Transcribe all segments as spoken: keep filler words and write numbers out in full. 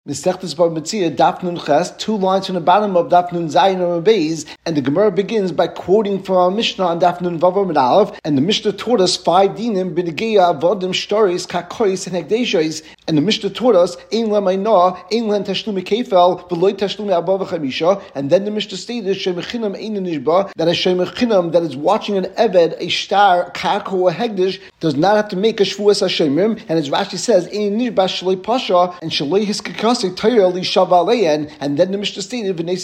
Mesechtes Bava Metzia, Daf Nun Ches, two lines from the bottom of Daf Nun Zayin or Beis, and the Gemara begins by quoting from our Mishnah on Daf Nun Vav Amud Aleph, and the Mishnah taught us five dinim b'negeya avodim shtaris kakois and hekdeshos, and the Mishnah taught us ein lemaynah, ein len tashlumi kefel, v'loy tashlumi abba v'chamisha, and then the Mishnah stated shemechinam ein nishba, that a shemechinam that is watching an eved, a star, kako or hekdesh, does not have to make a shvuas hashemim, and as Rashi says ein nishba shaloi pasha and shaloi hiskakas. And then the Mishnah stated, and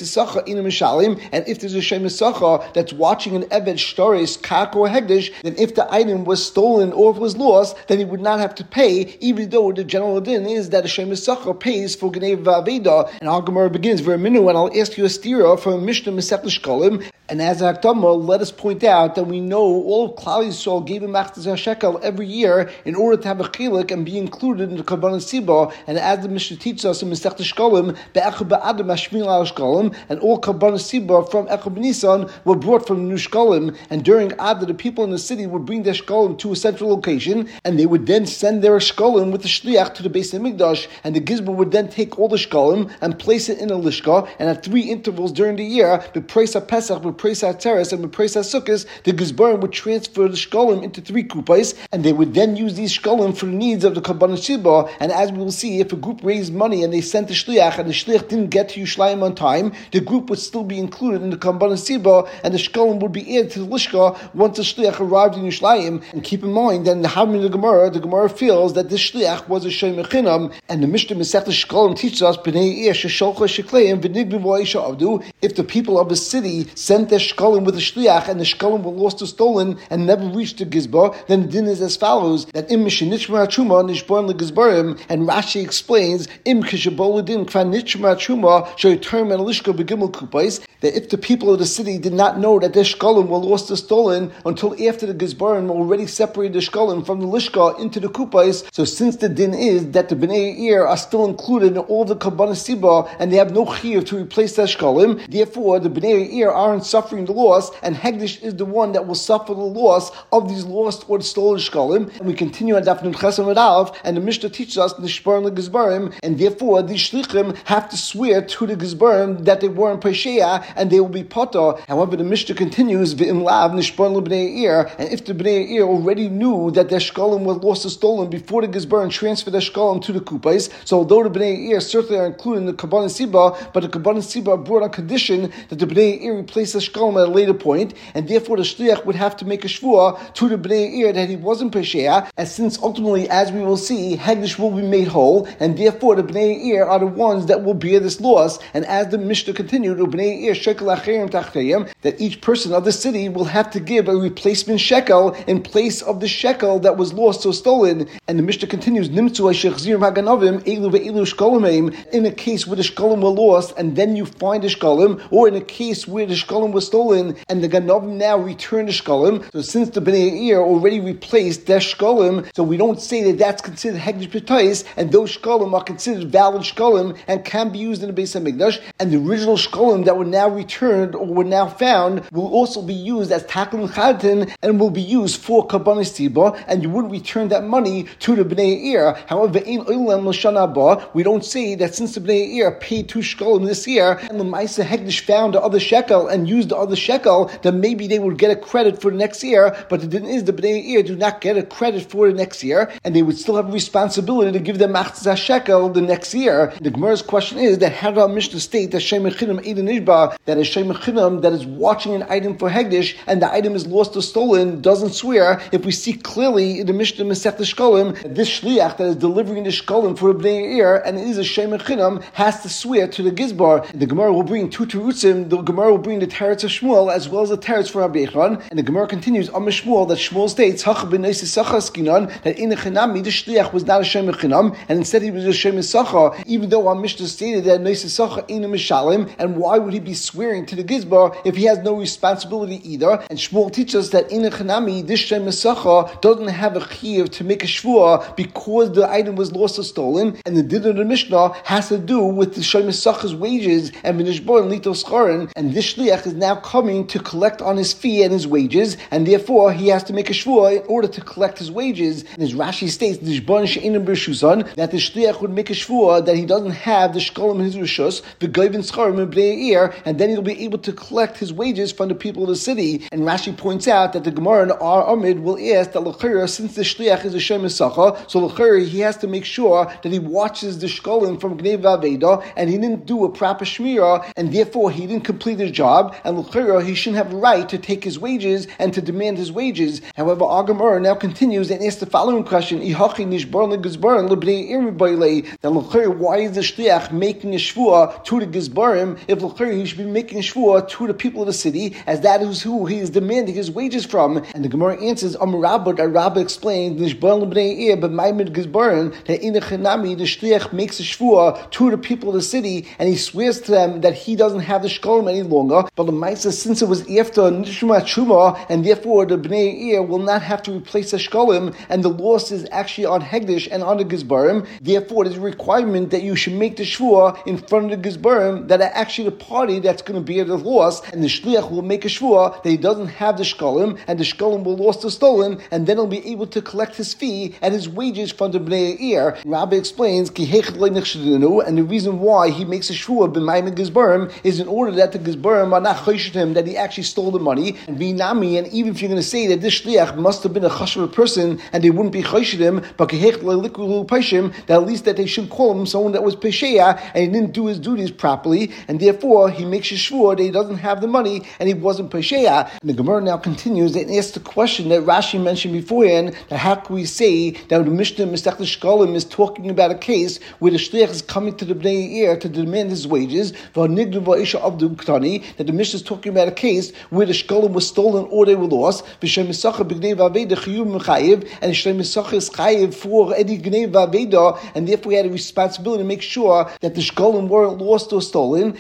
if there's a Shemesacha that's watching an Eved Shtaris, Kak or Hegdish, then if the item was stolen or if it was lost, then he would not have to pay, even though the general din is that a Shemesacha pays for Gnei Vaveda. And our Gemara begins, Verminu, and I'll ask you a stira from Mishnah Mesech Shkolim. And as a Hakdama, let us point out that we know all of Klal Yisrael gave him Machzah Shekel every year in order to have a chilik and be included in the Kabbalah Siba. And as the Mishnah teaches us in Mesech Shkolim, Be'echad Ba'adam Hashmil Al Shkolim, and all Kabbalah Siba from Echad B'Nisan were brought from the new Shkolim. And during Adar, the people in the city would bring their Shkolim to a central location, and they would then send their Shkolim with the Shliach to the Beis HaMikdash, and the Gizbar would then take all the Shkolim and place it in a Lishka, and at three intervals during the year, B'Preis HaPesach, B'Preis HaTeres, and B'Preis HaSukkos, the Gizbarim would transfer the Shkolim into three kupais, and they would then use these Shkolim for the needs of the Kabbalah Siba. And as we will see, if a group raised money and they sent the Shliach, and the Shliach didn't get to Yerushalayim on time, the group would still be included in the Kabbalah Siba, and the Shkolim would be added to the Lishka once the Shliach arrived in Yerushalayim. And keep in mind that in the Havmin of the Gemara, the Gemara feels that this Shliach was a Shem Mechinam, and the Mishnah Mesech Shkolim teaches us, B'nei Eish Shesholcha Shekleim V'nignu V'Oisha Avdu, if the people of the city sent their Shkolim with the Shliach, and the Shkolim were lost or stolen and never reached the Gizbar, then the din is as follows, that Im Mishinitchma Chuma Nishborn LeGizbarim, and Rashi explains, Im Kishaboladin Kvan Nitchma Chuma Shoyterm and Lishka Begimel Kupais, that if the people of the city did not know that their Shkolim were lost or stolen until after the Gizbarim already separated the Shkolim from the Lishka into the Kupais, so since the din is that the Bnei Eir are still included in all the Kabbalah Siba and they have no chiyuv to replace that Shkolim, therefore the Bnei Eir aren't suffering the loss, and Hegdish is the one that will suffer the loss of these lost or stolen Shkolim. And we continue on Daf Nun Ches Amud Aleph, and the Mishnah teaches us Nishbar LeGizbarim, and therefore these Shlichim have to swear to the Gizbarim that they weren't Pesheya and they will be Potter. However, the Mishnah continues, V'im Lav Nishbar LeBnei Eir, and if the Bnei Eir already knew that their Shkolim was lost or stolen before the Gizbarim transferred their Shkolim to the Kupais, so although the Bnei Eir certainly are included in the Kabbalah Siba, but the Kabbalah Siba are brought on condition that the Bnei Eir replace the Shkolim at a later point, and therefore the Shliach would have to make a shvuah to the Bnei Eir that he wasn't Pesheya, and since ultimately, as we will see, Hegdish will be made whole, and therefore the Bnei Eir are the ones that will bear this loss. And as the Mishnah continued, Bnei Eir shekel acherim tachteyim, that each person of the city will have to give a replacement shekel in place of the shekel that was lost or stolen. And the Mishnah continues, Nimtzu ha'shechzirim ha'ganovim elu ve'elu shkolimeim, in a case where the shkolim were lost and then you find the shkolim, or in a case where the shkolim was stolen and the ganovim now return the shkolim. So since the Bnei Eir already replaced their shkolim, so we don't say that that's considered hegdish b'tais, and those shkolim are considered valid shkolim and can be used in the Beis HaMikdash, and the original shkolim that were now returned or were now found will also be used as taklin chadatin and will be used for Kabbalah Siba, and you wouldn't return that money to the Bnei Eir. However, in Olam L'Shana Haba, we don't say that since the Bnei Eir paid two shkolim this year and the Ma'aseh Hegdish found the other shekel and used the other shekel, then maybe they would get a credit for the next year, but the din is the Bnei Eir do not get a credit for the next year, and they would still have a responsibility to give them Machzah Shekel the next year. The Gemara's question is that how does our Mishnah state that Shem Mechinam Eidan Nishba, that a Shem Mechinam that is watching an item for Hegdish and the item is lost or stolen doesn't swear, if we see clearly in the Mishnah Mesech Shkolim that this Shliach that is delivering the Shkolim for a Bnei Eir and is a Shem Mechinam has to swear to the Gizbar. The Gemara will bring two terutzim. The Gemara will bring the teretz of Shmuel as well as the teretz for Rabbi Yechon, and the Gemara continues on Shmuel that Shmuel states Hach b'neisi sacha skinan, that in the Chinami the Shliach was not a Shem Mechinam and instead he was a Shem Sacha, even though our Mishnah stated that neisi sacha ain't a mishalim, and why would he be swearing to the Gizbar if he has no responsibility either? And Shmuel teaches us that in the Chinami this Shem Sacha doesn't have a chiyuv to make a shvuah because the item was lost or stolen, and the din of the Mishnah has to do with the Shem Sacha's wages and v'nishbor and litos charin, and this Shliach is now coming to collect on his fee and his wages, and therefore he has to make a shvuah in order to collect his wages. And as Rashi states, that the shliach would make a shvuah that he doesn't have the shkolim in his rishus, the goyvin scharim in bnei eir, and then he'll be able to collect his wages from the people of the city. And Rashi points out that the Gemara in Ar Amid will ask that l'chira, since the shliach is a shem esacha, so l'chira he has to make sure that he watches the shkolim from gnei v'aveda, and he didn't do a proper shmira, and therefore he didn't complete his job, and l'chira he shouldn't have a right to take his wages and to demand his wages. However, our Gemara now continues and asks the following question: Ihachi nishbar legizbarim lebnei eir bailei. That l'chira, why is the shliach making a shvuah to the gizbarim if l'chira he should be making a shvuah to the people of the city, as that is who he is demanding his wages from? And the Gemara answers, Amar Rabba, that Rabba explained, Nishbar lebnei eir b'maimid gizbarim, that in the chenami the shliach makes a shvuah to the people of the city, and he swears to them that he doesn't have the shkolim any longer. But the Maisa, since it was after Nishma Truma, and therefore the Bnei Eir will not have to replace the shkolim, and the loss is actually on Hegdish and on the Gizbarim, therefore there's a requirement that you should make the shvuah in front of the Gizbarim that are actually the party that's going to bear the loss, and the shliach will make a shvuah that he doesn't have the shkolim, and the shkolim will lost or stolen, and then he'll be able to collect his fee and his wages from the Bnei Eir. Rabbi explains, and the reason why he makes a shvuah b'mayim Gizbarim is in order that the Gizbarim are not choshed him that he actually stole the money, and v'inami, and even if you're going to say that this shliach must have been a chashuv person and they wouldn't be choshed him, but that at least that they should call him someone that was pesheya and he didn't do his duties properly, and therefore he makes a shvuah that he doesn't have the money and he wasn't pesheya. And the Gemara now continues and asks the question that Rashi mentioned beforehand, that how can we say that the Mishnah Masechet Shkolim is talking about a case where the shliach is coming to the Bnei Eir to demand his wages, that the Mishnah is talking about a case where the shkolim was stolen or they were lost, and the Shlei Misachah is chayiv for any gnei v'aveda, and therefore he had a responsibility to make sure that the shkolim weren't lost or stolen.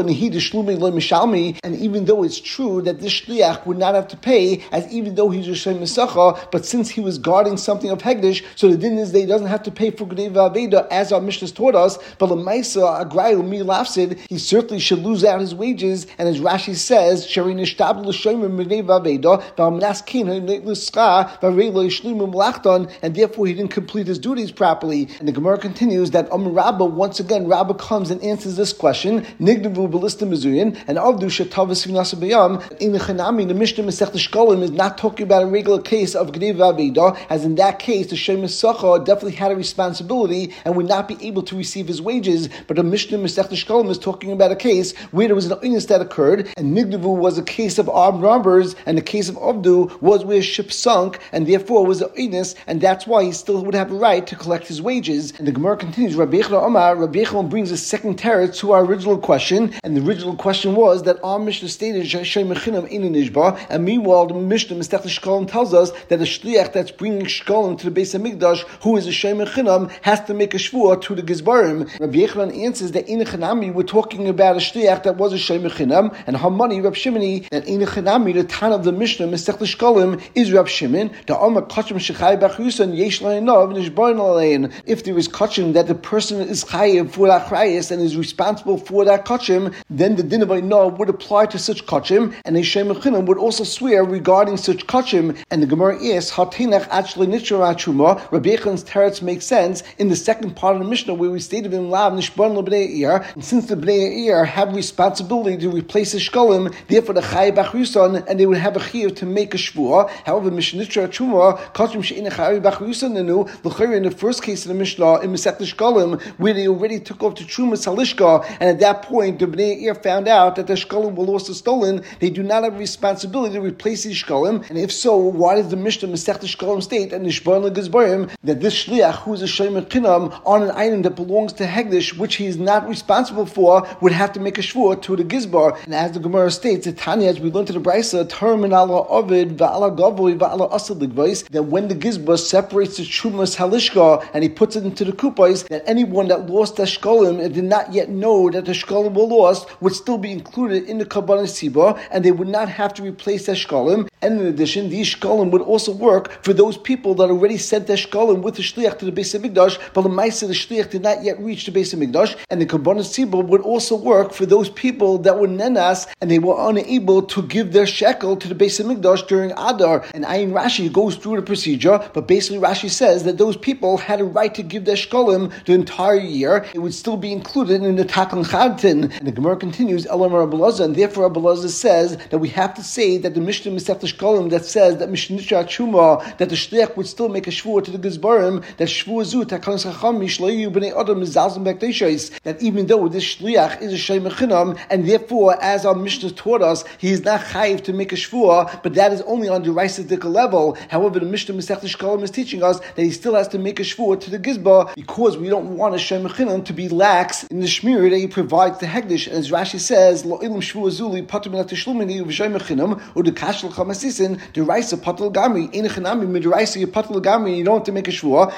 And even though it's true that this shliach would not have to pay, as even though he's a Shlei Misachah, but since he was guarding something of Hegdish, so the din is that he doesn't have to pay for gnei v'aveda, as our Mishnah taught us. But l'maisa agrayu mi lafsid, he certainly should lose out his wages, and as Rashi says, and therefore he didn't complete his duties properly. And the Gemara continues that Amar Rabba, once again, Rabba comes and answers this question, Nigdavu Balista Mizuyan, and Avdu Shatavas Vinasa Bayam. In the Chanami, the Mishnah Masechet Shkolim is not talking about a regular case of Gnei V'Aveda, as in that case, the Shlei Misachah definitely had a responsibility and would not be able to receive his wages. But the Mishnah Masechet Shkolim is talking about a case where there was an illness that occurred, and Nigdavu was a case of armed robbers, and the case of Avdu was where a ship sunk, and therefore was an illness, and that's why he still would have a right to collect his wages. And the Gemara continues, Rabbi Yechon Omar, Rabbi Yechon brings a second teretz to our original question, and the original question was that our Mishnah stated Shei Mechinam Einin Nishba, and meanwhile the Mishnah Masechet Shkolim tells us that the shliach that's bringing shkolim to the Beis Hamikdash, who is a Shei Mechinam, has to make a shvuah to the Gizbarim. Rabbi Yechon answers that in Chanami we're talking about a shliach that was a Shei Mechinam, and Hamani Rab Shimoni, that in Chanami the time of the Mishnah Masechet Shkolim is Rab Shimon, the Amar Kachim Shechai B'Chusan Yesh La'inav Nishbarin Alein. If there is kachim that the person is chayiv for that chrayis and is responsible for that kachim, then the din of Einav would apply to such kachim, and a Shei Mechinam would also swear regarding such kachim. And the Gemara is Hatinach Actually Nitra Truma. Rabbi Yechon's teretz makes sense in the second part of the Mishnah where we stated in Lav Nishbarin L'Bnei Eir, and since the Bnei Eir have responsibility to replace the shkolim, therefore the chayiv b'chusan, and they would have a chiyuv to make a shvuah. However, Mishnitra Truma kachim she'inach chayiv b'chusan nenu l'chayr in the first case of the Mishnah in Masechet Shkolim, where they already took off to Trumas Halishka, and at that point the Bnei Eir found out that the shkolim were lost or stolen. They do not have a responsibility to replace these shkolim, and if so, why does the Mishnah Masechet Shkolim state and Nishbarin L'Gizbarim that this shliach who is a Shei Mechinam on an item that belongs to Hegdish, which he is not responsible for, would have to make a shvuah to the Gizbar? And as the Gemara states, the Tanya, as we learned to the Brisa, Termin ala Ovid va'ala Gavoy va'ala Asad Ligvais, that when the Gizbar separates the Trumas Halishka and he puts it into the kupais, that anyone that lost the shkolim and did not yet know that the shkolim were lost would still be included in the Kabbalah Siba, and they would not have to replace the shkolim. And in addition, these shkolim would also work for those people that already sent their shkolim with the shliach to the Beis Hamikdash, but the Maisa, the shliach did not yet reach the Beis Hamikdash, and the Kabbalah Siba would also work for those people that were nenas Pinchas, and they were unable to give their shekel to the Beis Hamikdash during Adar. And Ayin Rashi goes through the procedure, but basically Rashi says that those people had a right to give their shkolim the entire year. It would still be included in the Takon Chadtin. And the Gemara continues, Elamar Rabbi Elazar, and therefore Rabbi Elazar says that we have to say that the Mishnah Masechta Shkolim that says that Mishnah Chuma, that the shliach would still make a shvur to the Gizbarim, that shvur zu Takon Chacham Mishloyu Bnei Adam Mizalzim Bekdeishos, that even though this shliach is a shay mechinam, and therefore, as our Mishnah taught us, he is not chayiv to make a shvur, but that is only on the Raisidik level. However, the Mishnah Masechta Shkolim is teaching us that he still has to make a shvur to the Gizbar, because we don't want a shay mechinam to be lax in the shmir that he provides the hegdish. And as Rashi says, Lo ilim shvur zuli patur min atishlumin v'shay mechinam or the kashel chamasisin the Raisa patur gamri ein chanami mid Raisa patur gamri. You don't have to make a shvur.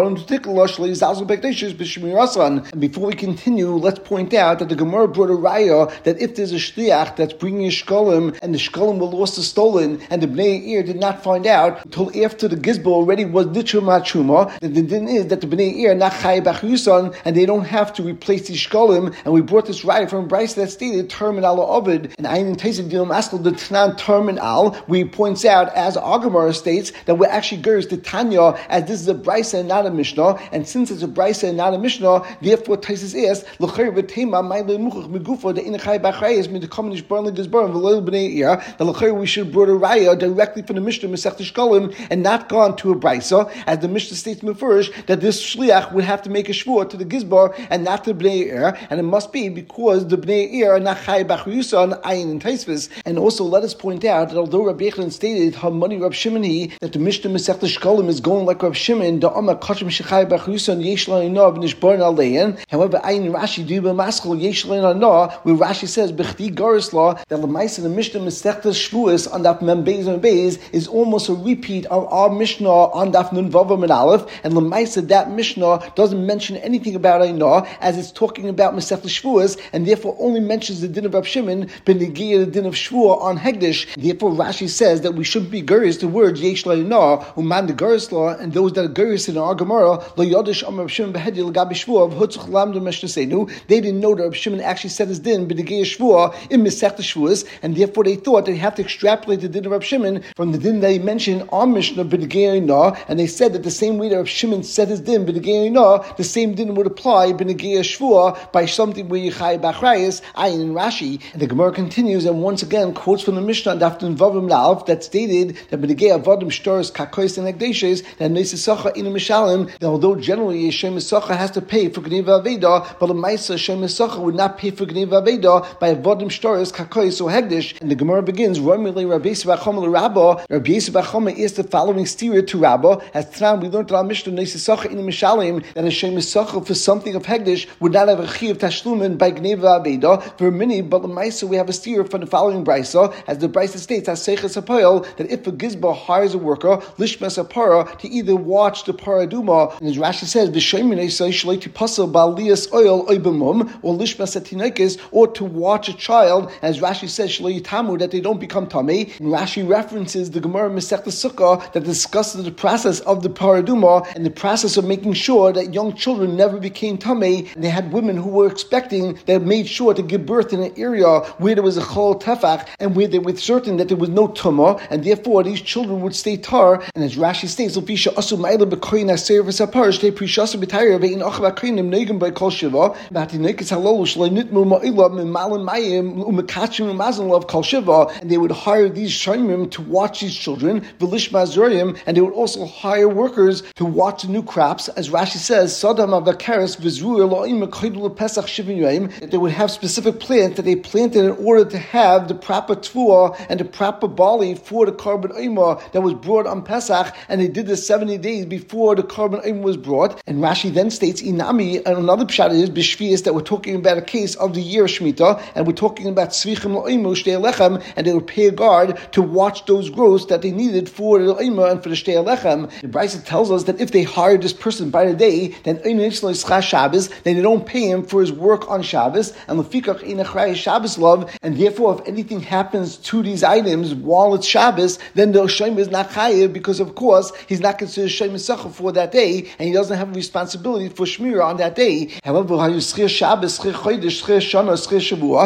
And before we continue, let's point out that the Gemara brought a raya that if there's a shliach that's bringing a shkolim and the shkolim were lost or stolen, and the Bnei Ir did not find out until after the gizbo already was nitchur machuma, then the din is that the Bnei Ir not chay b'chusan, and they don't have to replace these shkolim. And we brought this raya from Bryce that stated term and al ovid, and Ayin Teisid Dilam Askel the Tanan term and al, where he points out, as Agamara states, that we're actually girls the Tanya, as this is a Bryce and not a Mishnah, and since it's a Bryce and not a Mishnah, therefore Teisis is l'chayr v'tema ma'ilei muchach megufo the inachay b'achrayis mid komenish barn l'gizbarim v'loil b'nei ir. The l'chayr we should brought a raya directly from the Mishnah Masechta Shkolim and not gone to a Brysa, as the Mishnah states mefurish that this shliach would have to make a shvur to the gizbar and not to b'nei ir, and it must be because the b'nei ir are not chay b'achrayusa on ayin and taisvis. And also let us point out that although Rabbi Yochanan stated how money Rabbi Shimon he that the Mishnah Masechta Shkolim is going like Rabbi Shimon the Amma Kachim Shechay B'achrayusa and Yesh La'inah v'nishbar alein. However, ayin Rashi diba maskal Yesh La'inah, where Rashi says b'chdi garis law that l'maisa the Mishnah Masechta Shvuos on Daf Mem Beis and Beis is almost a repeat of our Mishnah on Daf Nun Vavam and Aleph, and l'maisa that Mishnah doesn't mention anything about Ainah as it's talking about Masechta Shvuos, and therefore only mentions the din of Rav Shimon b'negiyah the din of Shvuah on Hegdish. Therefore, Rashi says that we shouldn't be garis the words Yesh La'inah uman the garis law, and those that are garis in our Gemara lo yodish am Rav Shimon behedi l'gabi Shvuah v'hutzach lamdu meshtasenu. They didn't know that Rav Shimon actually said his din b'negiyah Shvuah in Masechta Shvuos, and therefore they thought they have to extrapolate the din of Rav Shimon from the din that he mentioned on Mishnah b'negiyah Ainah, and they said that the same way that Rav Shimon said his din b'negiyah Ainah, the same din would apply b'negiyah Shvuah by something where you chay b'achrayis ayin and Rashi. And the Gemara continues and once again quotes from the Mishnah on Daf Nun Vavam Lav that stated that b'negiyah avodim shtoros kakois and hegdeshes that neisasacha inu mishalim, that although generally a shem misacha has to pay for gneva aveda, but a ma'isa shem misacha would not pay for gneva aveda by avodim shtoros kakois or hegdesh. And the Gemara begins Romile Rabbi Yisrael Bachama l'Rabba. Rabbi Yisrael Bachama is the following steer to Rabba. As Tran we learned in our Mishnah neisasacha inu mishalim that a shem misacha for something of hegdesh would not have a chi of tashlumin by gneva aveda. For many, but the ma'isa we have a steer from the following brisa, as the brisa states as seiches hapoil that if a gizba hires a worker lishmas apara to either watch the paraduma, and as Rashi says v'shominei say shlei to pasel ba'lias oil oibamum or lishmas atinekis, or to watch a child, as Rashi says shlei tamu that they don't become tamei. And Rashi references the Gemara Masechta Sukkah that discusses the process of the paraduma and the process of making sure that young children never became tamei. And they had women who were expecting that made sure to give birth in an area where there was a chol tefach and where they were certain that there was no tumah, and therefore these children would stay tar. And as Rashi states, "Lefisha asu ma'ila b'koyin aser v'sapar shtei prishasu b'tayir ve'in achva koyinim neigim by kol shiva v'ati neikis halolu shlei nitmu ma'ila mimalim mayim u'mekachim u'mazon lov kol shiva." And they would hire these shayimim to watch these children v'lish mazuriyim, and they would also hire workers to watch the new crops. As Rashi says, "Sadam avakaris v'zru eloim mekoydu lepesach shivin yoyim," that they would have specific plants that they planted in order to have the proper tfuah and the proper barley for the carbon oima that was brought on Pesach, and they did this seventy days before the carbon oima was brought. And Rashi then states inami, and another pshat is b'shvius that we're talking about a case of the year Shemitah, and we're talking about tzvichim lo'imu shtei lechem, and they would pay a guard to watch those growths that they needed for the oima and for the shtei lechem. The Brisa tells us that if they hired this person by the day, then Shabbos, then they don't pay him for his work on Shabbos, and lefikach inachrei Shabbos love, and therefore if anything happens to these items while it's Shabbos, then the Shem is not chayiv, because of course he's not considered Shem Yisachah for that day, and he doesn't have a responsibility for Shmira on that day. However, if this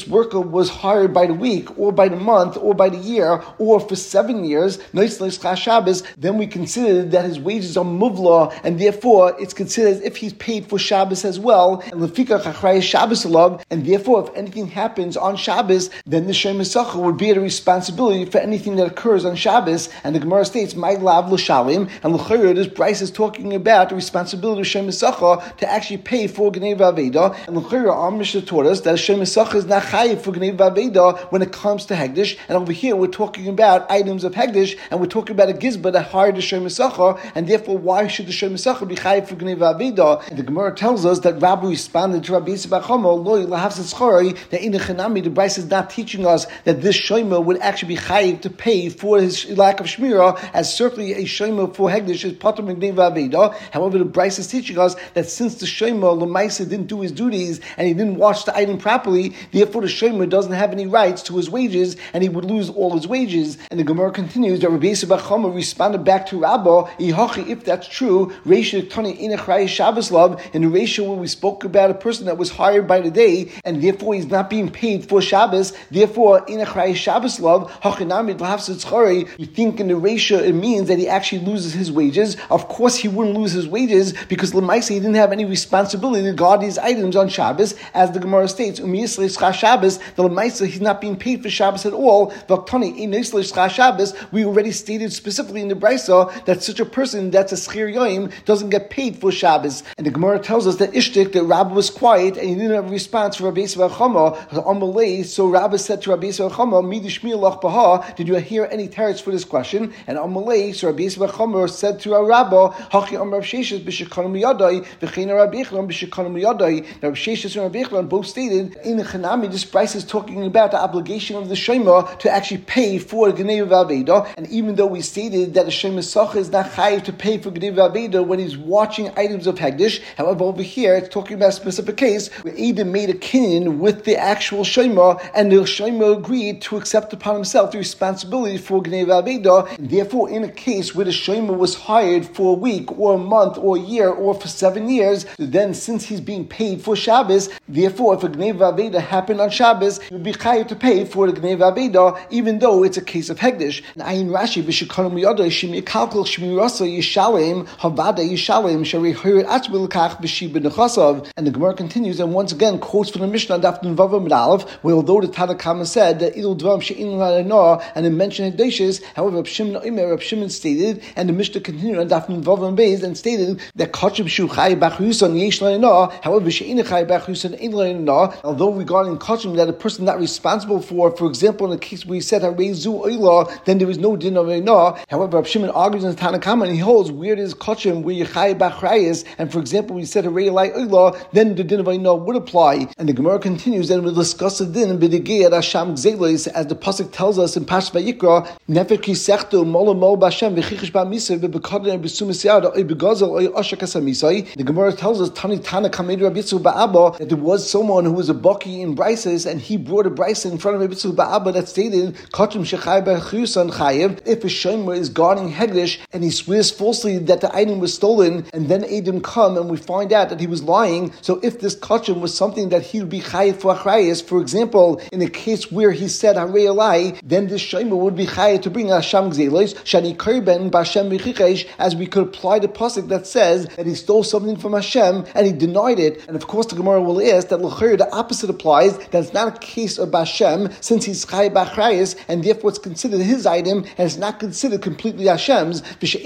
this worker was hired by the week, or by the month, or by the year, or for seven years, then we consider that his wages are muvla, and therefore it's considered as if he's paid for Shabbos as well, and and therefore if anything happens on Shabbos, then the Shem Yisachar would bear the responsibility for anything that occurs on Shabbos. And the Gemara states, "My lav l'shalim," and l'chayr, this Bryce is talking about the responsibility of Shem Yisachar to actually pay for Gnei V'Aveda. And l'chayr, our Mishnah taught us that Shem Yisachar is not chayiv for Gnei V'Aveda when it comes to Hegdish. And over here we're talking about items of Hegdish, and we're talking about a gizba that hired the Shem Yisachar, and therefore why should the Shem Yisachar be chayiv for Gnei V'Aveda? And the Gemara tells us that Rabbi responded to Rabbi Yisrael Bar Chama, "Lo lahavs tzchari," that in the Chanami the Bryce is not teaching us that this shomer would actually be chayiv to pay for his lack of shmira, as certainly a shomer for Hegdish is patur Gnei V'Aveda. However, the Bryce is teaching us that since the shomer l'maisa didn't do his duties and he didn't watch the item properly, therefore the shomer doesn't have any rights to his wages and he would lose all his wages. And the Gemara continues that Rabbi Yisrael Bar Chama responded back to Rabba, if that's true, Reisha Tani Inach Shabbos Love, in the ratio where we spoke about a person that was hired by the day and therefore he's not being paid for Shabbos, therefore Inach Shabbos Love, you think in the ratio it means that he actually loses his wages. Of course he wouldn't lose his wages because Lemaisa he didn't have any responsibility to guard these items on Shabbos, as the Gemara states, Shabbos, the Lemaisa he's not being paid for Shabbos at all. We already stated specifically in the Brisa that such a person that's a schir yoim doesn't get paid for Shabbos. And the Gemara tells us that Ishtik, that Rabbi was quiet and he didn't have a response for Rabbi Yisrael Chama. So Rabbi said to Rabbi Yisrael Chama, did you hear any teretz for this question? And Amalei, so Rabbi Yisrael Chama said to our Rabbi, Hachi Am Rav Sheshes b'shekanu miyadai, v'chein Rabbi Echlan b'shekanu miyadai. Now Rav Sheshes and Rabbi Echlan both stated in the Chanami, this price is talking about the obligation of the Shema to actually pay for Gnei V'Aveda. And even though we stated that the Shem Yisachar is not chayiv to pay for Gnei V'Aveda when he's watching items of Hegdish, however over here it's talking about a specific case where Adam made a kinyan with the actual Shema, and the Shema agreed to accept upon himself the responsibility for Gnei V'Aveda. And therefore, in a case where the Shema was hired for a week or a month or a year or for seven years, then since he's being paid for Shabbos, therefore if a Gnei V'Aveda happened on Shabbos, he would be chayiv to pay for the Gnei V'Aveda, even though it's a case of Hegdish. And Ayin Rashi b'shekanu miyadai shemi kalkal shmirasa yishalem havada yishalem shari hired atzmil kach b'shiba nechasav. And the Gemara continues and once again quotes from the Mishnah Daf Nun Vav Amud Aleph, where although the Tanakama said that idul dvam she'in la'anah and it mentioned Hegdishes, however Reb Shimon Omer, Reb Shimon stated, and the Mishnah continued on Daf Nun Vav Amud Beis and stated that kachim shu chay b'chuson yesh la'anah, however she'in chay b'chuson ein la'anah. Although regarding kachim that a person not responsible for, for example in the case where he said harezu oila, then there is no din of einah. However, Reb Shimon argues in the Tanakama and he holds where there's kachim where you chay b'chrayis, and for example we said harei lai oila, then the din of einah would apply. And the Gemara continues and we'll discuss the din b'digei Hasham gzelos, as the pasuk tells us in Pash Vayikra, nefek kisechto molo mol b'Hashem v'chichish b'misay v'bekaden b'sumis yada oy b'gazel oy ashak asamisay. The Gemara tells us Tani Tana Kamed Rabbi Yitzchak Ba'abba that there was someone who was a baki in Brises and he brought a Brise in front of Rabbi Yitzchak Ba'abba that stated kachim shechay b'chusan chayev, if a shomer is guarding Hegdish and he swears falsely that the item was stolen, and then Adam come and we find out that he was lying. So if this kachim was something that he would be chayev for achrayis, for example, in a case where he said harei alai, then this shomer would be chayev to bring Hasham gzelos shani korban b'Hashem v'chichesh, as we could apply the pasuk that says that he stole something from Hashem and he denied it. And of course the Gemara will ask that l'chayr the opposite applies, that it's not a case of Hashem since he's chayev b'achrayis and therefore it's considered his item and it's not considered completely Hashem's.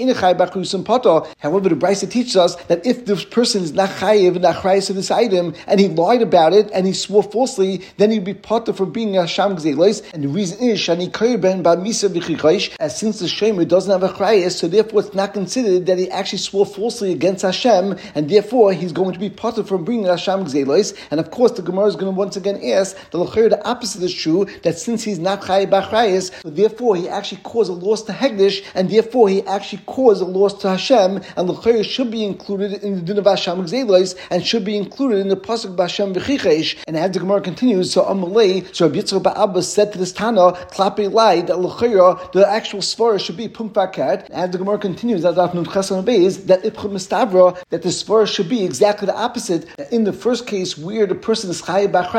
However, the Brisa teaches us that if this person is not chayev and achrayis of this item and he lied about it and he swore falsely, then he'd be potter for being Hasham gzelos. And the reason is shani korban b'misa v'chichesh, as since the shomer doesn't have achrayis, so therefore it's not considered that he actually swore falsely against Hashem, and therefore he's going to be potter from bringing Hasham gzelos. And of course, the Gemara is going to once again ask that the opposite is true, that since he's not chayev b'achrayis, so therefore he actually caused a loss to Hegdish, and therefore he actually caused a loss to Hashem, and the should be included in the din of Hasham gzelos and should be included in the pasuk b'Hashem v'chichesh. And as the Gemara continues, so Amalei, so Rabbi Yitzchak Ba'abba said to this Tana, klape lai, that l'chayra, the actual svara should be pumpakat. And as the Gemara continues, that Daf Nun Chesam Beis, that ipchum mistavra, that the svara should be exactly the opposite. In the first case, where the person is chayev b'achrayis,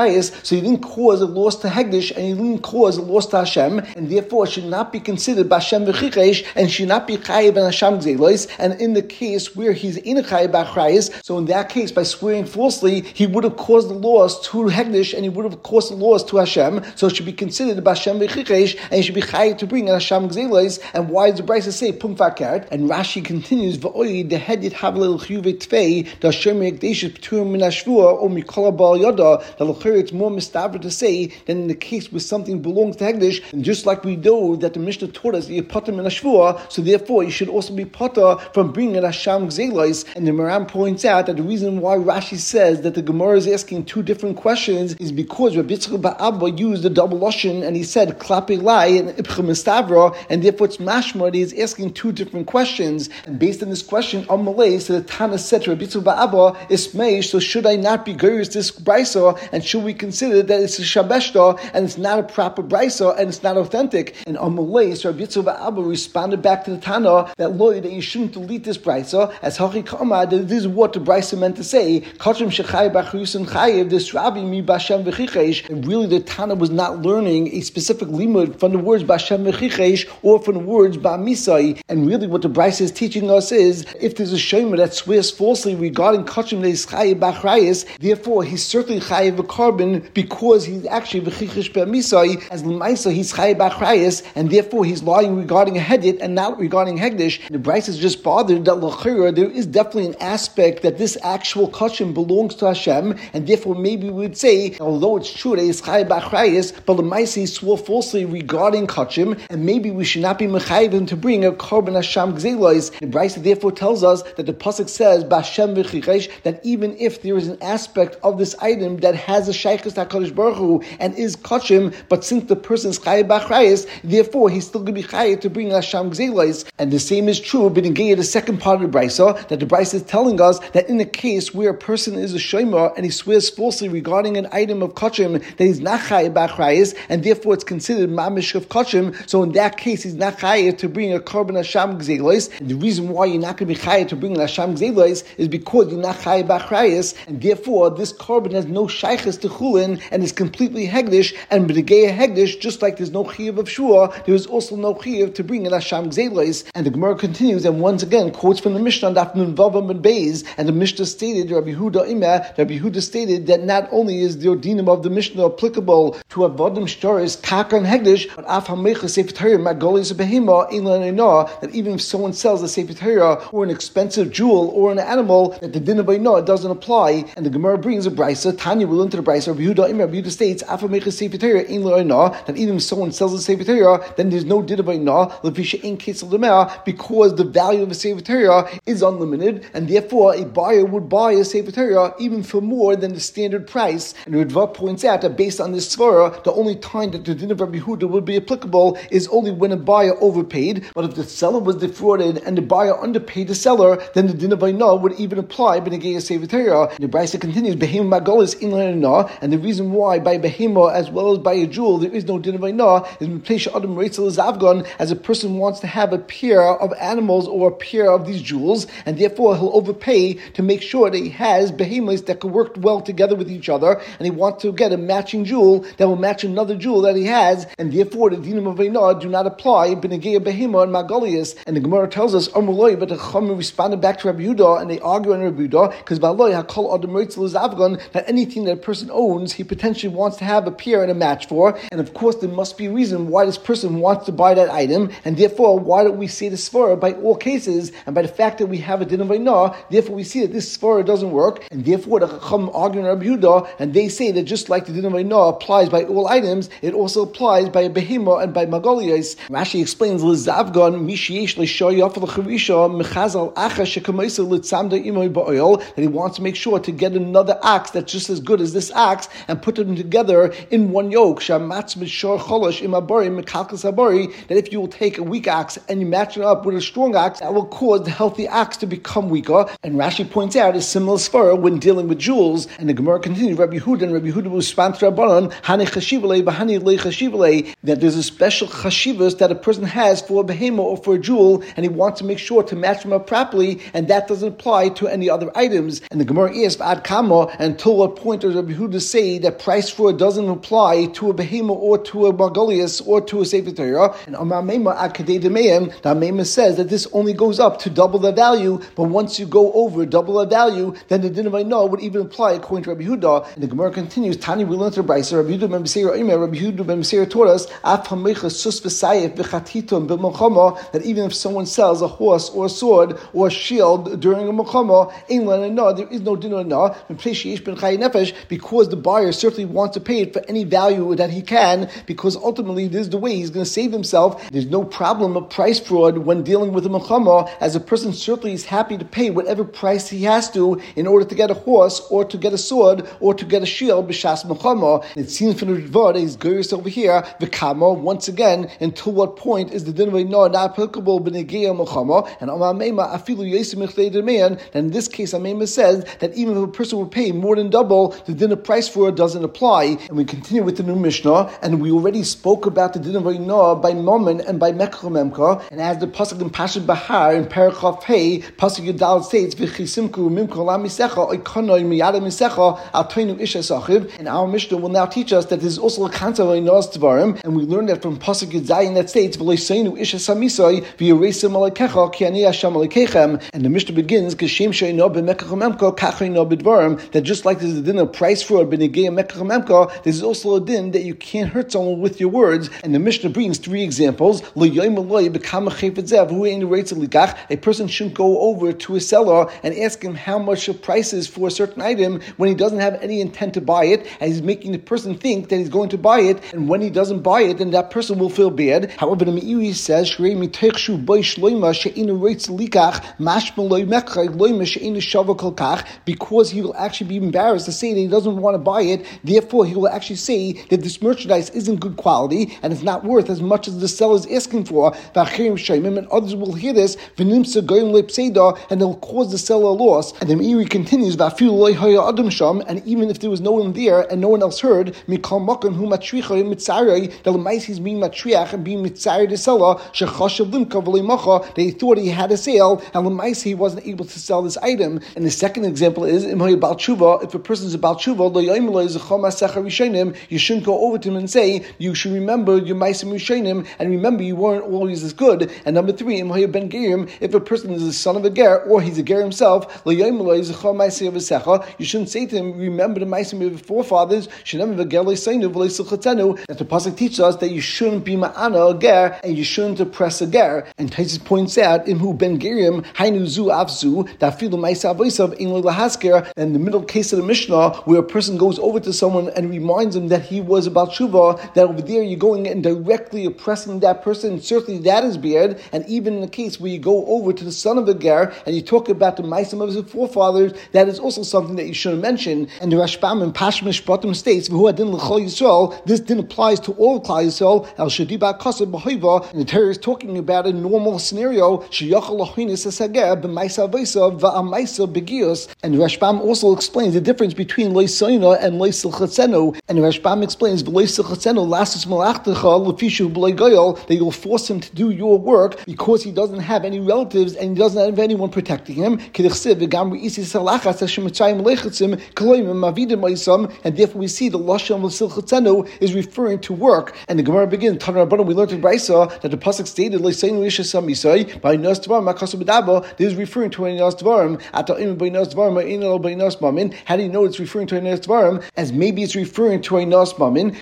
So he didn't cause a loss to Hegdish and he didn't cause a loss to Hashem, and therefore should not be considered Bashem v'chichesh and should not be chayiv and Hashem gzelos. And in the case where he's in a chayiv b'achrayis, so in that case, by swearing falsely, he would have caused the loss to Hegdish and he would have caused the loss to Hashem. So it should be considered Bashem v'chichesh and he should be chayiv to bring an Hashem gzelos. And why does the Brisa say pum fakert? And Rashi continues v'oi dehedit havlel chiyuv tvei da Hashem yekdesh p'turim min hashvua or mikol bal yada. That it's more mistaver to say than in the case where something belongs to Hegdish. And just like we know that the Mishnah taught us that you potter min hashvua, so therefore you should also be potter from bringing an Hashem gzelos. And the Maram points out that the reason why Rashi says that the Gemara is asking two different questions is because Rabbi Yitzchak Ba'abba used the double lashon and he said klape lai and ipcha mistavra, and therefore it's mashma that he is asking two different questions. And based on this question, Amalei, so the Tana said to Rabbi Yitzchak Ba'abba, Ismeish, so should I not be gurius this brisa, and should we consider that it's a shabeshta and it's not a proper brisa and it's not authentic? And Amalei, so Rabbi Yitzchak Ba'abba responded back to the Tana that Lord, that you shouldn't delete this brisa as Hachi Kama, that this is what the brisa meant to say. Kachim shechai b'achrusin chayiv, this Rabbi mi b'Hashem v'chichesh. And really the Tana was not learning a specific limud from the words b'Hashem v'chichesh or from the words b'amisai. And really what the brisa is teaching us is, if there's a shomer that swears falsely regarding kachim that is chayiv b'achrayis, therefore he's certainly chayiv a carbon because he's actually v'chichesh b'amisai, as l'maisa he's chayiv b'achrayis, and therefore he's lying regarding a hedit and not regarding hegdish. The brisa is just bothered that l'chira there is definitely an aspect that this actual kachim belongs to Hashem, and therefore maybe we would say, although it's true that he's chayiv b'achrayis, but l'maisa he swore falsely regarding kachim, and maybe we should not be mechayiv him to bring a carbon Hashem gzelos. The brisa therefore tells us that the pasuk says b'Hashem v'chichesh, that even if there is an aspect of this item that has a shaykhus to HaKadosh Baruch Hu and is kachim, but since the person is chayiv b'achrayis, therefore he's still going to be chayiv to bring Hashem gzelos. And the same is true, but in the second part of the brisa, that the brisa is telling us that in a case where a person is a shomer and he swears falsely regarding an item of kachim, that he's not chayiv b'achrayis, and therefore it's considered mamish of kachim. So in that case, he's not chayiv to bring a carbon Hashem gzelos. And the reason why you're not going to be chayiv to bring an Hashem gzelos is because you're not chayiv b'achrayis, and therefore this carbon has no shaykhus to chulin and is completely hegdish. And b'degeya hegdish, just like there's no chiyuv of shua, there is also no chiyuv to bring an Hashem gzelos. And the Gemara continues and once again quotes from the Mishnah on Daf Nun Vavam and Beis, and the Mishnah stated, Rabbi Yehuda Imeh, Rabbi Yehuda stated that not only is the ordinim of the Mishnah applicable to avodim shtaris kaka and hegdish, but af hamecha sefer Torah magolis behema ilan einah, that even if someone sells a sefer Torah or an expensive jewel or an animal, that the din of einah doesn't apply. And the Gemara brings a brisa. Tanya will into the brisa. Rabbi Yehuda Imeh, Rabbi Yehuda states af hamecha sefer Torah ilan einah, that even if someone sells a sefer Torah, then there's no din of einah lefisha in case of the mea, because the value of a sefer Torah is unlimited, and therefore a buyer would buy a sefer Torah even for more than the standard price. And Ritva points out that based on this svara, the only time that the din of Rabbi Yehuda would be applicable is only when a buyer overpaid. But if the seller was defrauded and the buyer underpaid the seller, then the din of Ainah would even apply b'negei a sefer Torah. The brisa continues, behema magolis inlan einah, and the reason why by behema as well as by a jewel there is no din of Ainah is mipnei adam reitzel zavgon, as a person wants to have a pair of animals or a pair of these jewels, and therefore he'll overpay to make sure that he has behemoths that can work well together with each other, and he wants to get a matching jewel that will match another jewel that he has, and therefore the dinim of Einah do not apply b'negei behema and magalias. And the Gemara tells us, Amrullah, but the Chachamim responded back to Rabbi Yehuda, and they argue on Rabbi Yehuda, because Ba'aloi hakol adam reitzel is avgon, that anything that a person owns, he potentially wants to have a pair and a match for, and of course there must be a reason why this person wants to buy that item, and therefore why don't we say the svara by all cases, and by the fact that we have a din of Einah, therefore we see that this svara doesn't work, and therefore the Chacham argue on Rabbi Yehuda, and they say that just like the din of Einah applies by all items, it also applies by a behema and by magalias. Rashi explains, L'zavgon mishiyesh l'shoyaf l'charisha mechazal acha shekamaisa l'tzamda imoy ba'oil, that he wants to make sure to get another ox that's just as good as this ox and put them together in one yoke. Shamatz mishor cholosh imabari mekalkas habari, that if you will take a weak ox and you match it up with a strong ox, that will cause the healthy ox to become weaker. And Rashi points out a similar svara when dealing with jewels. And the Gemara continues, Rabbi Yehuda and Rabbi Yehuda will respond to Rabbanan, Hani chashivale b'hani le chashivale, that there's a special chashivas that a person has for a behema or for a jewel, and he wants to make sure to match them up properly, and that doesn't apply to any other items. And the Gemara asks, Ad kama, until what point does Rabbi Yehuda say that price fraud doesn't apply to a behemoth or to a margolius or to a sefer Torah. And Amar Meima Akadei Demeim, the Meima says that this only goes up to double the value, but once you go over double the value, then the din of Ainah would even apply according to Rabbi Yehuda. And the Gemara continues, Tani, we learned to Brisa, Rabbi Yehuda ben Beseira Omer, Rabbi Yehuda ben Beseira taught us, Af hamecha sus v'sayif v'chatitum b'melchama, that even if someone sells a horse or a sword or a shield during a melchama, ein lan Ainah, there is no din of Ainah, because the buyer certainly wants to pay it for any value that he can, because ultimately this is the way he's going to save himself. There's no problem of price fraud when dealing with a melchama, as a person certainly is happy to pay whatever price he has to in order to get a horse or to get a sword or to get a shield b'shas melchama. It seems from the Ritva that he's goyos over here, v'kama, once again, until what point is the din of Ainah not applicable b'negeya melchama? And Amar Meima afilu yosim mechdei demeyan, and in this case Meima says that even if a person would pay more than double, the din of price for it doesn't apply. And we continue with the new Mishnah, and we already spoke about the din of Ainah by Momen and by Mekach Memka, and as the pasuk in Pashat Bahar in Paragraph Hey, pasuk Yudal states, "V'chisimku mimko lamisecha oikonoi miyada misecha altoinu isha sachiv." And our Mishnah will now teach us that there is also a concept of Ainah's Dvarim, and we learned that from pasuk Yudzayin that states, "V'leiseinu isha samisoi v'yiresim alekecha ki ani Hashem alekechem." And the Mishnah begins, "Kashem she'Ainah b'Mekach Memka kach Ainah b'Dvarim," that just like there's a din of price fraud b'negeya Mekach Memka, there's also a din that you can't hurt someone with your words. And the Mishnah brings three examples. A person shouldn't go over to a seller and ask him how much the price is for a certain item when he doesn't have any intent to buy it, and he's making the person think that he's going to buy it, and when he doesn't buy it, then that person will feel bad. However, the Meiri says, because he will actually be embarrassed to say that he doesn't want to buy it, therefore he will actually say that this merchandise isn't good quality and it's not worth as much as the seller is asking for. And others will hear this, and they'll cause the seller a loss. And the Meiri continues, and even if there was no one there and no one else heard, that he's being matriach and being mitzayir the seller, that he thought he had a sale, and he wasn't able to sell this item. And the second example is, if a person is about tshuva, you shouldn't go over to him and say, you should remember your ma'asim rishonim, and remember you weren't always as good. And number three, if a person is the son of a ger, or he's a ger himself, you shouldn't say to him, remember the ma'asim of your forefathers, that the pasuk teaches us that you shouldn't be ma'ana a ger, and you shouldn't oppress a ger. And Taisus points out, imhu ben gerim, hainu zu avzu, that filu ma'asav v'isav in lahasker, and the middle case of the Mishnah, where a person goes over to someone and reminds him that he was about tshuva, that over there you're going and directly oppressing that person, certainly that is bad. And even in the case where you go over to the son of the ger and you talk about the ma'asim of his forefathers, that is also something that you shouldn't mention. And the Rashbam in Pash Mishpatim states, this din applies to all Klal Yisrael, El Shadiba Kasab B'Hoiva, and the Torah is talking about a normal scenario, and Rashbam also explains the difference between Loisoina and Loisilchatzenu. And Rashbam explains Loisilchatzenu lastus malachtecha lefishu b'leigoyel, that you'll force him to do your work because he doesn't have any relatives and he doesn't have anyone protecting him. And therefore we see the lashon of Loisilchatzenu is referring to work. And the Gemara begins, Tanur Rabbanan, we learned in Brisa that the pasuk stated Loiseinu isha samisai by Nas Dvarim Makasu B'Daba. This is referring to a Nas Dvarim. Ata'im by Nas Dvarim Ma'inel by Nas Mamin. How do you know it's referring to a Nas Dvarim? As maybe it's referring to a Nas Mamin.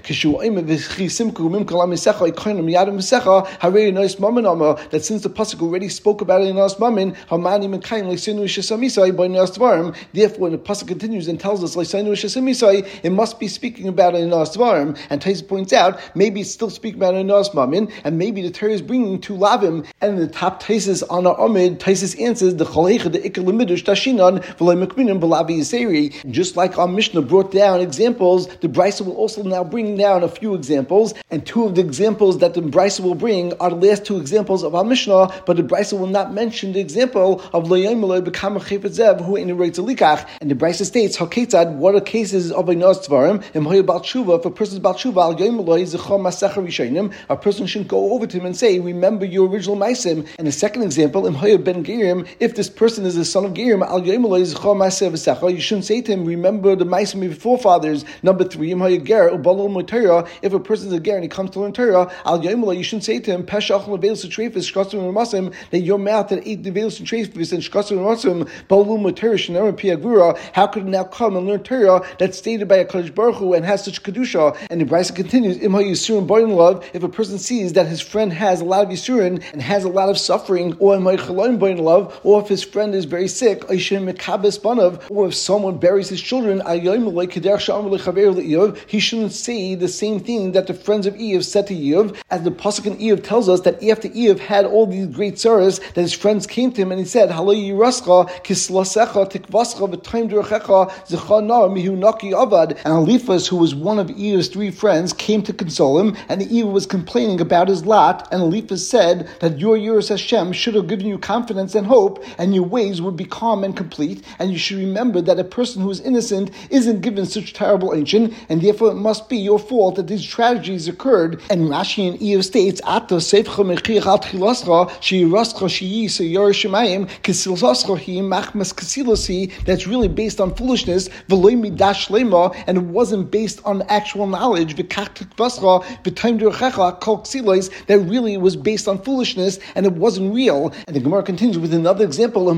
That since the pasuk already spoke about a Nas Mamin, Hamani Mekayim Loiseinu isha samisai by Nas Dvarim. Therefore, when the pasuk continues and tells us Loiseinu isha samisai, it must be speaking about a Nas Dvarim. And Taisus points out, maybe it's still speaking about a Nas Mamin, and maybe the Torah is bringing two lavim. And in the top Taisus on our Amid, Taisus answers the Chalecha the Ikar Lemidush Tashinan v'Loi Mekminim b'Lavi Yiseri. Just like our Mishnah brought down examples, the Brisa will also now bring down a few examples, and two of the examples that the Brisa will bring are the last two examples of our Mishnah, but the Brisa will not mention the example of Loyim Eloi B'Kama Chayfet Zev who in a Likach. And the Brisa states, Haketzad, what are cases of a Nas Dvarim? And Hoya Bal Tshuva, if a person is Bal Tshuva, Al Yoim Eloi Zechom Masecha Rishonim, a person shouldn't go over to him and say, remember your original Maisim. And the second example, in Hoya Ben Gerim, if this person is the son of Gerim, Al Yoim Eloi Zechom Masecha V'Secha, you shouldn't say to him, remember the Maisim of your forefathers. Number three, if a person is a ger and he comes to learn Torah, you shouldn't say to him, that your mouth that ate the veilus and trefis and shkasim and masim, balum Torah shenerim piagvura. How could it now come and learn Torah that's stated by a Kadosh Baruch Hu and has such kedusha? And the Brisa continues, if a person sees that his friend has a lot of yisurin and has a lot of suffering, or or if his friend is very sick, or if someone buries his children, he shouldn't say the same thing that the friends of Eev said to Eev, as the pasuk in Eev tells us that after Eev had all these great sorrows, that his friends came to him and he said, and Eliphaz, who was one of Eev's three friends, came to console him, and Eev was complaining about his lot, and Eliphaz said that your Yiras Hashem should have given you confidence and hope, and your ways would be calm and complete, and you should remember that a person who is innocent isn't given such terrible ancient, and therefore it must be your fault that these tragedies occurred. And Rashi in Eev states, that's really based on foolishness, and it wasn't based on actual knowledge. That really was based on foolishness, and it wasn't real. And the Gemara continues with another example.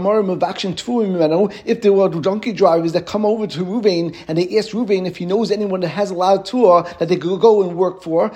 If there were donkey drivers that come over to Ruvain and they ask Ruvain if he knows anyone that has a lot of tour that they could go and work for,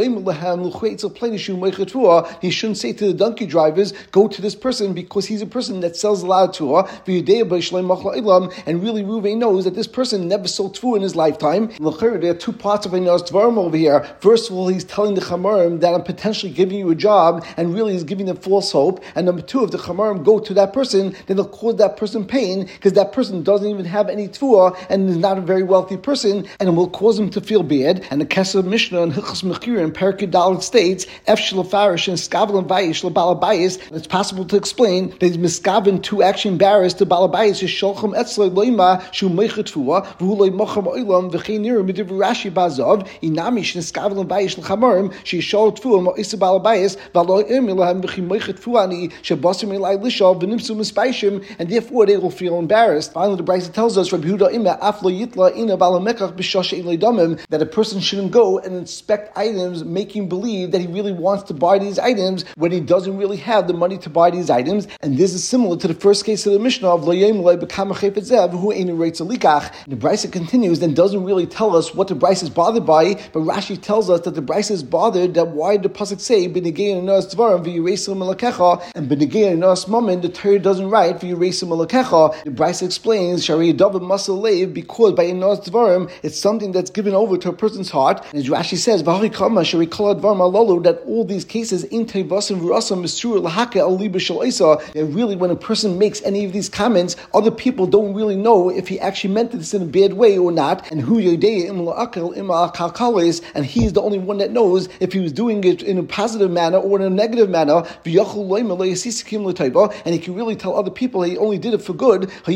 he shouldn't say to the donkey drivers, go to this person because he's a person that sells a lot of tour. And really Ruvain knows that this person never sold tour in his lifetime. There are two parts of Einos Dvarim over here. First of all, he's telling the Chamarim that I'm potentially giving you a job, and really he's giving them false hope. And number two, if the Chamarim go to that person, then they'll cause that person pain, because that person doesn't even have any tuah and is not a very wealthy person, and it will cause him to feel bad. And the Kesef Mishnah and Hilchos Mechira in Perkei Dalet states, Ef Shalafarish and Skavel and Vayish Balabayis. It's possible to explain that he's miskaven to actually embarrass the Balabayis is Sholchim Etzloi Loima Shu Meichet Tuah V'Huloi Mocham Oilam V'Cheinir Midiv Rashi Bazov Inamish and Skavel and Vayish L'Chamarim She Shol Tuah Mo'isa Balabayis V'Loi Emilahem V'Chi Meichet Tuani Shebasim Elai Lishal V'Nimsu Mispaishim, and therefore they will feel embarrassed. Finally, the Brisa tells us Rabbi Yehuda Ima Aflo Yitla Ina Balamekach B'Shosh Elei Damim, that a person shouldn't go and inspect items, making believe that he really wants to buy these items when he doesn't really have the money to buy these items. And this is similar to the first case of the Mishnah of Lo Yom Loi B'Kama Chayfet Zev Who Einu Reitz Alikach. The Brisa continues and doesn't really tell us what the Brisa is bothered by, but Rashi tells us that the Brisa is bothered that why did the pasuk say B'Negei Anas Dvarim V'Yiresim Malakecha, and B'Negei Anas Mammon the Torah doesn't write V'Yiresim Malakecha. The Brisa explains Shari David Muscle Lev, because by Anas Dvarim it's something that's given over to a person's heart. And as Rashi says V'Hari Kama Shari Kol Advarim Alalu, that all these cases in Tevasim V'Rasam Misur Lahaka Al Liba Shel Isa, that really when a person makes any of these comments, other people don't really know if he actually meant this in a bad way or not. And Hu Yodei Im La'akal Im Al-Kalkalis, and he is the only one that knows if he was doing it in a positive manner or in a negative manner. And he can really tell other people that he only did it for good. That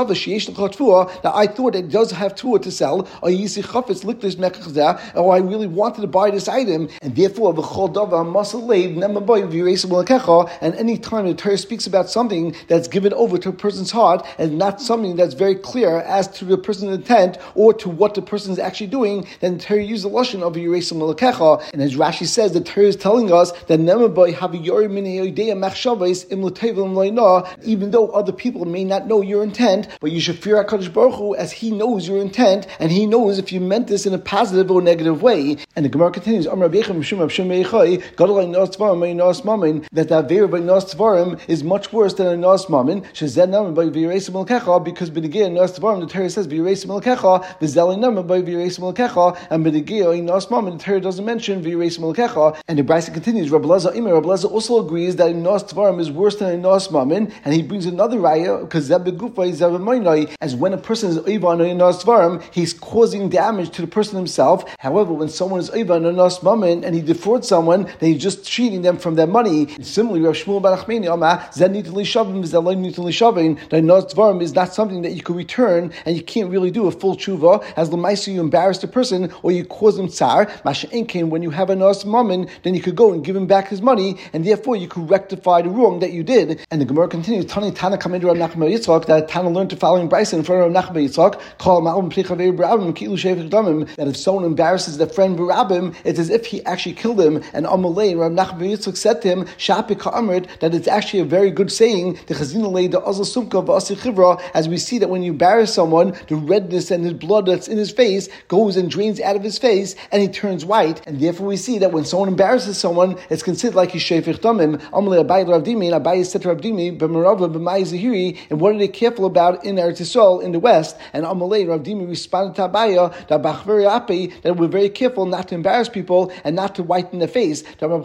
I thought it does have tuah to sell, or I really wanted to buy this item, and therefore and any time the Torah speaks about something that's given over to a person's heart and not something that's very clear as to the person's intent or to what the person is actually doing, then the Torah uses the lashon of Yiresim Malakecha. And as Rashi says, the Torah is telling us that even though other people may not know your intent, but you should fear HaKadosh Baruch Hu as He knows your intent, and He knows if you meant this in a positive or negative way. And the Gemara continues, that the Aveira by Nas Tvarim is much worse than a Nas Mammon, because B'negei Nas Tvarim, the Torah says V'Yiresim Malakecha, V'Zelei Nama by V'Yiresim Malakecha, and B'negei Nas Mammon, the Torah doesn't mention V'Yiresim Malakecha. And the Brisa continues, Rabbi Lezer Imer, Rabbi Lezer also agrees that a Nas Tvarim is worse than a Nas Mammon, and he brings another raya, because as when a person is Oiva on a Nas Tvarim, he's causing damage to the person himself. However, when someone is Oiva on a Nas Mammon and he defrauds someone, then he's just cheating them from their money. And similarly, Rav Shmuel Bar Nachmani Amar, Zed Nitli Shavim, Zed Nitli Shavim, that Nas Tvarim is not something that you can return, and you can't really do a full tshuva. As L'maisa, you embarrass the person or you cause them tsar. Masha Enkein, when you have a Nas Mammon, then you could go and give him back his money, and therefore you could rectify the wrong that you did. And the Gemara continues, Tani Tana Kamed Rav Nachman Yitzchak, that Tana learned to follow in Brisa in front of Rav Nachman Yitzchak, call that if someone embarrasses their friend Barabim, it's as if he actually killed him. And Amalei and Rav Nachman ben Yitzchak said to him, Shapi Ka'amrit, that it's actually a very good saying, the Chazina lay the Azal Sumka v'Asi Chivra, as we see that when you embarrass someone, the redness and his blood that's in his face goes and drains out of his face, and he turns white. And therefore we see that when someone embarrasses someone, it's considered like he's Shefich Damim. Amalei Abai Rav Dimi, and Abai said to Rav Dimi, B'Merava B'Mai Zahiri, and what are they careful about in Eretz Yisrael, in the West? And Amalei and Rav Dimi responded to Abaya, that Bachveri Api, that we're very careful not to embarrass people and not to whiten their face. As Rav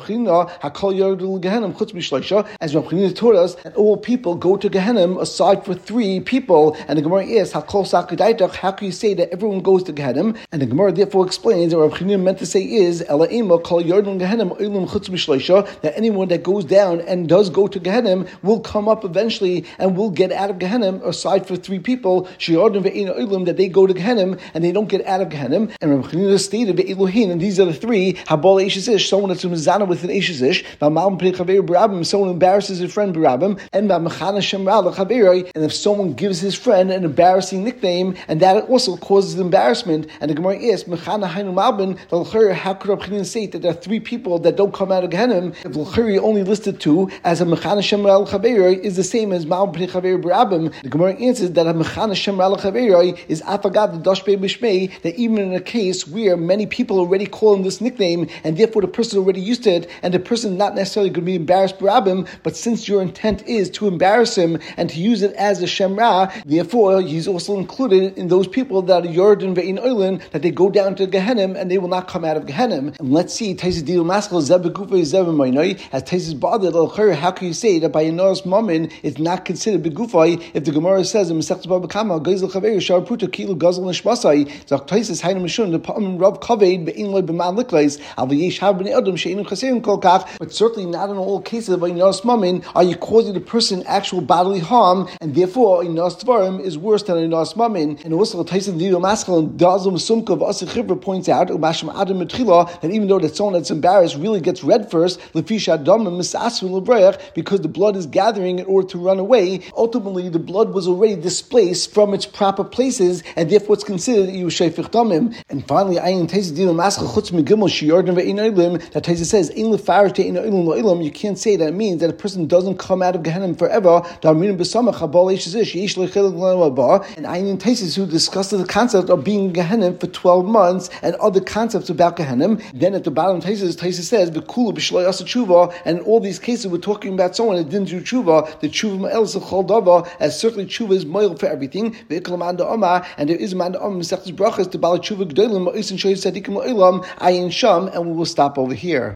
Chanina taught us that all people go to Gehenna aside for three people. And the Gemara asks, how can you say that everyone goes to Gehenna? And the Gemara therefore explains that Rav Chanina meant to say is that anyone that goes down and does go to Gehenna will come up eventually and will get out of Gehenna aside for three people that they go to Gehenna and they don't get out of Gehenna. And Rav Chanina stated Elohin, and these are the three: Habal Eishes, someone that's Mizana with an Eishes Ish, someone embarrasses his friend Barabim, and and if someone gives his friend an embarrassing nickname, and that also causes embarrassment. And the Gemara asks, how could Rav Chanina say that there are three people that don't come out of Gehenna if L'chari only listed two, as a Mechana Shem Al Chaveroi is the same as Ma'am Pnei Chaver Barabim? The Gemara answers that a Mechana Shem Al Chaveroi is Afagad the Dashbe Bishmei, that even in a case where many people already call him this nickname, and therefore the person is already used to it, and the person is not necessarily going to be embarrassed Barabim, but since your intent is to embarrass him and to use it as a Shem Ra, therefore he's also included in those people that are Yordan Ve'in Oilin, that they go down to Gehenna and they will not come out of Gehenna. And let's see, Taisis Dil Maskal Zeb Begufa Zeb Mainoi, as Taisis bothered, how can you say that by a Norris Mammon it's not considered Begufai if the Gemara says in Masechtas Baba Kama, Gezel Chaver, Shar Puta Kilu Gazel Nishmasai, Zach Taisis Hainam Mishun, the Pam Rav Kaved, Be'in Loy B'man Liklais, Al V'yesh Hav B'nei Adam, She'enu Chaserim Kolkach, but certainly not in all cases of a Norris Mammon are you causing the person actual bodily harm, and therefore a Norris Tvarim is worse than a Norris Mammon. And also Taisis Dil Maskal and Dazum Sumka V'Asi Chivra points out, Ubashim Adam Metchila, that even though that someone that's embarrassed really gets red first, Lefisha Adam and Misasu Lebrech, because the blood is gathering in order to run away, ultimately the blood was already displaced from its proper places, and therefore it's considered you Shefich Damim. And finally, Ayin Taisis Dil Maskal Chutz Megimel Shiyarden Ve'in Olim, that Taisis says, Ein Lefarah Te'in Olim Lo'ilam, you can't say that it means that a person doesn't come out of Gehenna forever. And Ayin Taisis, who discussed the concept of being in Gehenna for twelve months and other concepts about Gehenna, then at the bottom of Taisis, Taisis says, V'kula b'shloi asa tshuva, and in all these cases we're talking about someone that didn't do tshuva, the tshuva ma'el s'chol dava, as certainly tshuva is moil for everything, v'ikol man da'ama, and there is man da'ama, Mesechtes Brachos, the bala tshuva g'dolim, ma'osin shoy tzadikim la'ilam, ayin sham, and we will stop over here.